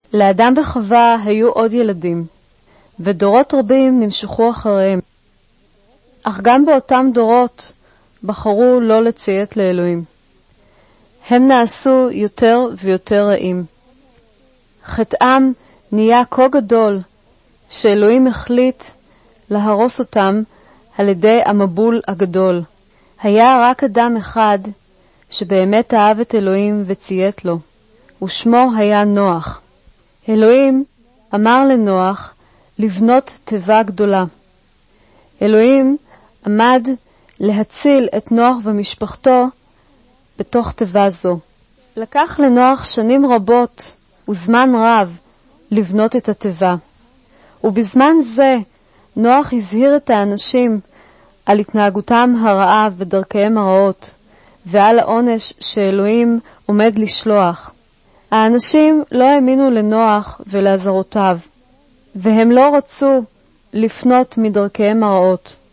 לאדם וחווה היו עוד ילדים, ודורות רבים נמשכו אחריהם. אך גם באותם דורות בחרו לא לציית לאלוהים. הם נעשו יותר ויותר רעים. חטאם נהיה כה גדול, שאלוהים החליט להרוס אותם על ידי המבול הגדול. היה רק אדם אחד שבאמת אהב את אלוהים וציית לו, ושמו היה נוח. אלוהים אמר לנוח לבנות תיבה גדולה. אלוהים עמד להציל את נוח ומשפחתו בתוך תיבה זו. לקח לנוח שנים רבות וזמן רב לבנות את התיבה. ובזמן זה נוח הזהיר את האנשים על התנהגותם הרעה ודרכיהם הרעות, ועל העונש שאלוהים עומד לשלוח. האנשים לא האמינו לנוח ולעזרותיו, והם לא רצו לפנות מדרכיהם הרעות.